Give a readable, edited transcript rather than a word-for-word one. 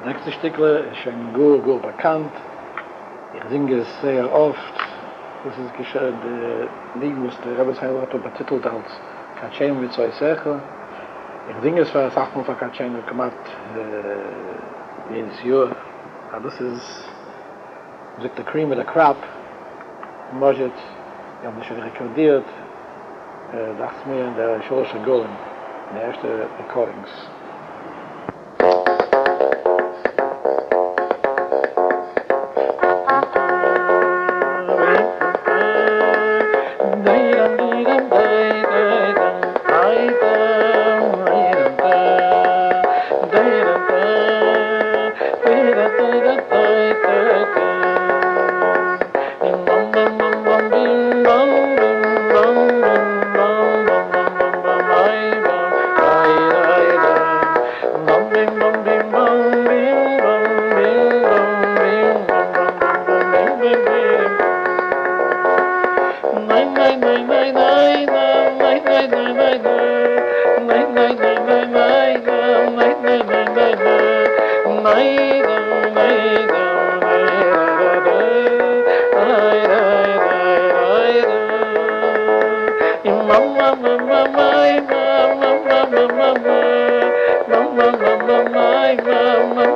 Das nächste Stückle ist schon gut bekannt. Ich singe es sehr oft. Das ist geschehen, der Lied, was der Rebbe Heil hat betitelt als Katschem mit zwei Seche. Ich singe es für das Achtung von Katschem gemacht jedes Jahr. Das ist the cream of the crop. Mojet, ich habe das schon rekordiert. Dachte mir in der Scholische Golem, in der ersten Recordings. Mama